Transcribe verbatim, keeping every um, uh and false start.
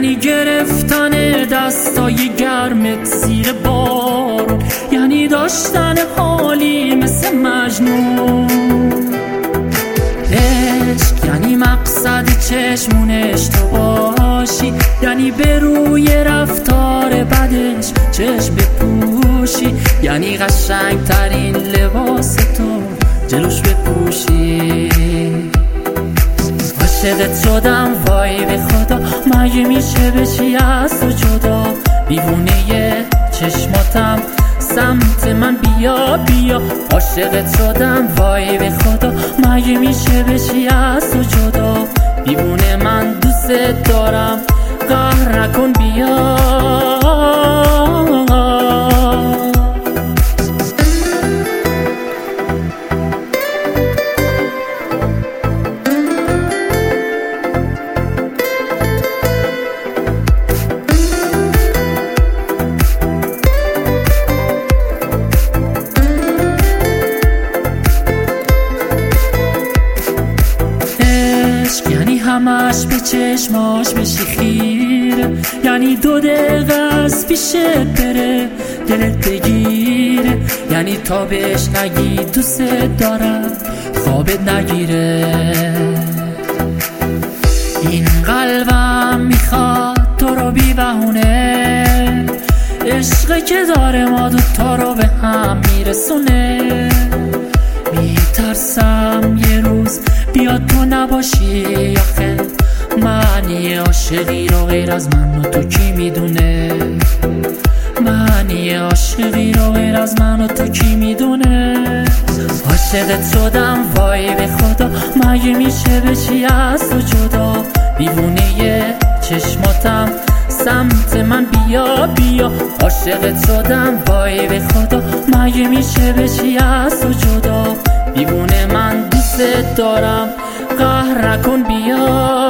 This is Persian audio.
یعنی گرفتن دستای گرمت زیر بارون، یعنی داشتن حالی مثل مجنون. عشق یعنی مقصد چشمونش تو باشی، یعنی به روی رفتار بدش چشم بپوشی، یعنی قشنگ ترین لباس تو جلوش بپوشی. عاشقت شدم وای به خدا، مگه میشه بشی از تو جدا؟ دیوونه چشماتم سمت من بیا بیا. عاشقت شدم وای به خدا، مگه میشه بشی از تو جدا؟ دیوونه من دوست دارم قهر نکن بیا. یعنی همش به چشماش بشی خیره، یعنی دو دقیقه از پیشت بره دلت بگیره، یعنی تا بهش نگی دوست دارم خوابت نگیره. این قلبم میخواد تو رو بی بهونه، عشقی که داره ما دوتا رو به هم میرسونه. میترسم یه روز بیاد تو نباشی، آخه معنی عاشقی رو غیر از من و تو کی میدونه؟ معنی عاشقی رو غیر از من و تو کی میدونه؟ عاشقت شدم وای به خدا، مگه میشه بشی از تو جدا؟ دیوونه چشماتم سمت من بیا بیا. عاشقت شدم وای به خدا، مگه میشه بشی از تو جدا؟ دیوونه من دوست دارم قهر نکن بیا.